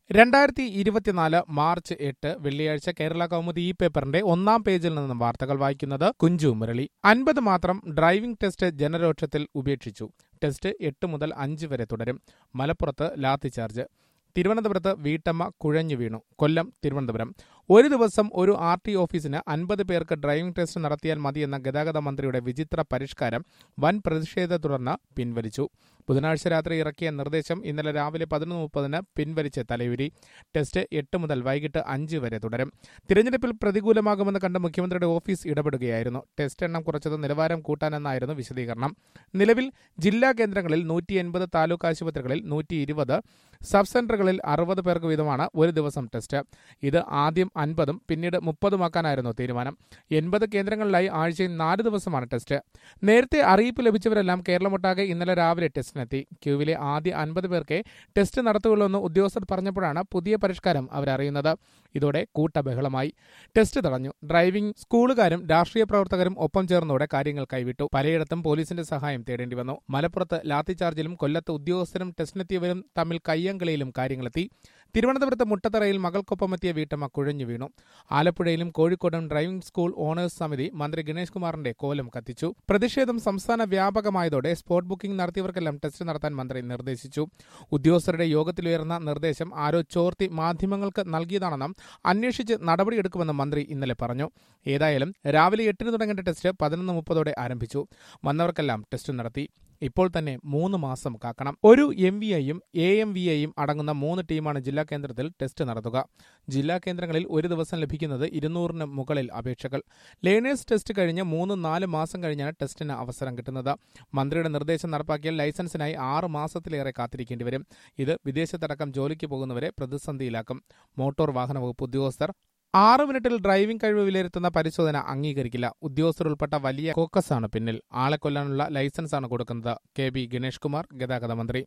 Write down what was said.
2024 March 8 വെള്ളിയാഴ്ച കേരള കൗമുദി ഈ പേപ്പറിന്റെ ഒന്നാം പേജിൽ നിന്നും വാർത്തകൾ വായിക്കുന്നത് കുഞ്ചു മുരളി. 50 മാത്രം ഡ്രൈവിംഗ് ടെസ്റ്റ് ജനരോക്ഷത്തിൽ ഉപേക്ഷിച്ചു. ടെസ്റ്റ് 8 മുതൽ 5 വരെ തുടരും. മലപ്പുറത്ത് ലാത്തിചാർജ്. തിരുവനന്തപുരത്ത് വീട്ടമ്മ കുഴഞ്ഞു വീണു. കൊല്ലം, തിരുവനന്തപുരം. ഒരു ദിവസം ഒരു RT ഓഫീസിന് 50 പേർക്ക് ഡ്രൈവിംഗ് ടെസ്റ്റ് നടത്തിയാൽ മതിയെന്ന ഗതാഗത മന്ത്രിയുടെ വിചിത്ര പരിഷ്കാരം വൻ പ്രതിഷേധത്തെ തുടർന്ന് പിൻവലിച്ചു. ബുധനാഴ്ച രാത്രി ഇറക്കിയ നിർദ്ദേശം ഇന്നലെ രാവിലെ 11:30 പിൻവലിച്ച് തലയൂരി. ടെസ്റ്റ് 8 മുതൽ വൈകിട്ട് 5 വരെ തുടരും. തിരഞ്ഞെടുപ്പിൽ പ്രതികൂലമാകുമെന്ന് കണ്ട് മുഖ്യമന്ത്രിയുടെ ഓഫീസ് ഇടപെടുകയായിരുന്നു. ടെസ്റ്റ് എണ്ണം കുറച്ചത് നിലവാരം കൂട്ടാനെന്നായിരുന്നു വിശദീകരണം. നിലവിൽ ജില്ലാ കേന്ദ്രങ്ങളിൽ 180, താലൂക്ക് ആശുപത്രികളിൽ 120, സബ് സെന്ററുകളിൽ 60 പേർക്ക് വീതമാണ് ഒരു ദിവസം ടെസ്റ്റ്. ഇത് ആദ്യം 50ഉം പിന്നീട് 30ഉമാക്കാനായിരുന്നു തീരുമാനം. 80 കേന്ദ്രങ്ങളിലായി ആഴ്ചയിൽ 4 ദിവസമാണ് ടെസ്റ്റ്. നേരത്തെ അറിയിപ്പ് ലഭിച്ചവരെല്ലാം കേരളമൊട്ടാകെ ഇന്നലെ രാവിലെ ടെസ്റ്റിനെത്തി. ക്യൂവിലെ ആദ്യ 50 പേർക്ക് ടെസ്റ്റ് നടത്തുകയുള്ളൂ എന്ന് ഉദ്യോഗസ്ഥർ പറഞ്ഞപ്പോഴാണ് പുതിയ പരിഷ്കാരം അവരറിയുന്നത്. ഇതോടെ കൂട്ടബഹളമായി. ടെസ്റ്റ് തടഞ്ഞു. ഡ്രൈവിംഗ് സ്കൂളുകാരും രാഷ്ട്രീയ പ്രവർത്തകരും ഒപ്പം ചേർന്നതോടെ കാര്യങ്ങൾ കൈവിട്ടു. പലയിടത്തും പോലീസിന്റെ സഹായം തേടേണ്ടി വന്നു. മലപ്പുറത്ത് ലാത്തിചാർജിലും കൊല്ലത്ത് ഉദ്യോഗസ്ഥരും ടെസ്റ്റിനെത്തിയവരും തമ്മിൽ കയ്യങ്കളിയിലും കാര്യങ്ങളെത്തി. തിരുവനന്തപുരത്ത് മുട്ടത്തറയിൽ മകൾക്കൊപ്പമെത്തിയ വീട്ടമ്മ കുഴഞ്ഞു വീണു. ആലപ്പുഴയിലും കോഴിക്കോടും ഡ്രൈവിംഗ് സ്കൂൾ ഓണേഴ്സ് സമിതി മന്ത്രി ഗണേഷ് കുമാറിന്റെ കോലം കത്തിച്ചു. പ്രതിഷേധം സംസ്ഥാന വ്യാപകമായതോടെ സ്പോട്ട് ബുക്കിംഗ് നടത്തിയവർക്കെല്ലാം ടെസ്റ്റ് നടത്താൻ മന്ത്രി നിർദ്ദേശിച്ചു. ഉദ്യോഗസ്ഥരുടെ യോഗത്തിലുയർന്ന നിർദ്ദേശം ആരോ ചോർത്തി മാധ്യമങ്ങൾക്ക് നൽകിയതാണെന്നും അന്വേഷിച്ച് നടപടിയെടുക്കുമെന്നും മന്ത്രി ഇന്നലെ പറഞ്ഞു. ഏതായാലും രാവിലെ 8 തുടങ്ങേണ്ട ടെസ്റ്റ് 11:30 ആരംഭിച്ചു. വന്നവർക്കെല്ലാം ടെസ്റ്റ് നടത്തി. ഇപ്പോൾ തന്നെ 3 മാസം കാക്കണം. ഒരു MVIയും AMVIയും അടങ്ങുന്ന 3 ടീമാണ് ജില്ലാ കേന്ദ്രത്തിൽ ടെസ്റ്റ് നടത്തുക. ജില്ലാ കേന്ദ്രങ്ങളിൽ ഒരു ദിവസം ലഭിക്കുന്നത് 200-ന് മുകളിൽ അപേക്ഷകൾ. ലേണേഴ്സ് ടെസ്റ്റ് കഴിഞ്ഞ് 3-4 മാസം കഴിഞ്ഞാണ് ടെസ്റ്റിന് അവസരം കിട്ടുന്നത്. മന്ത്രിയുടെ നിർദ്ദേശം നടപ്പാക്കിയാൽ ലൈസൻസിനായി 6 മാസത്തിലേറെ കാത്തിരിക്കേണ്ടി വരും. ഇത് വിദേശത്തടക്കം ജോലിക്ക് പോകുന്നവരെ പ്രതിസന്ധിയിലാക്കും. മോട്ടോർ വാഹന വകുപ്പ് ഉദ്യോഗസ്ഥർ 6 മിനിറ്റിൽ ഡ്രൈവിംഗ് കഴിവ് വിലയിരുത്തുന്ന പരിശോധന അംഗീകരിക്കില്ല. ഉദ്യോഗസ്ഥരുൾപ്പെട്ട വലിയ കോക്കസാണ് പിന്നിൽ. ആളെ കൊല്ലാനുള്ള ലൈസൻസാണ് കൊടുക്കുന്നത്. KB ഗണേഷ് കുമാർ, ഗതാഗത മന്ത്രി.